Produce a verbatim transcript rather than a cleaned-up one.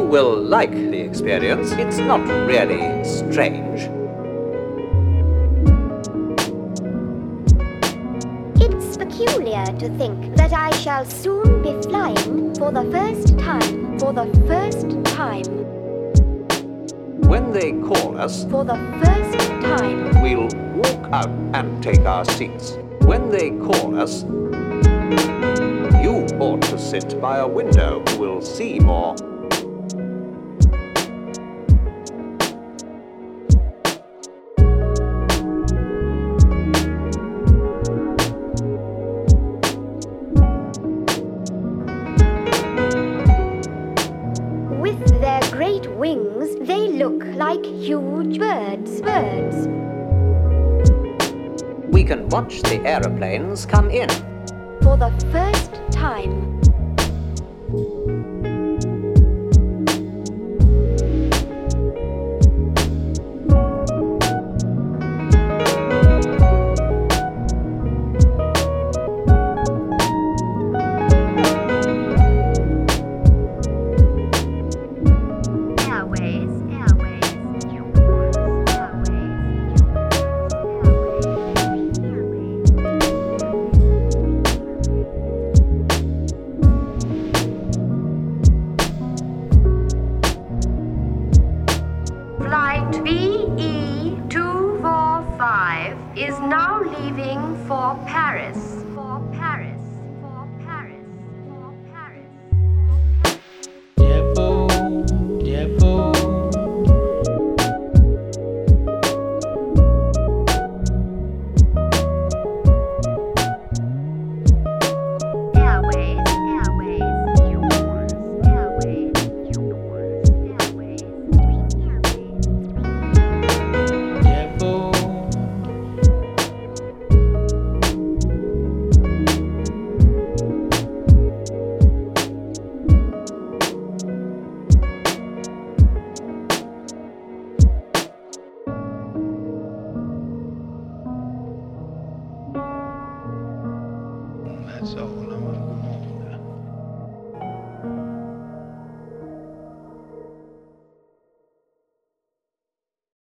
will like the experience. It's not really strange. It's peculiar to think that I shall soon be flying for the first time, for the first time. When they call us, for the first time, we'll walk out and take our seats. When they call us, you ought to sit by a window. We'll see more. With their great wings, they look like huge birds, birds. We can watch the aeroplanes come in. For the first time. Flight V E two four five is now leaving for Paris. For Paris. For Paris. For Paris. Devil, devil. Airways, airways, airways, airways, airways, Devil. That's all I'm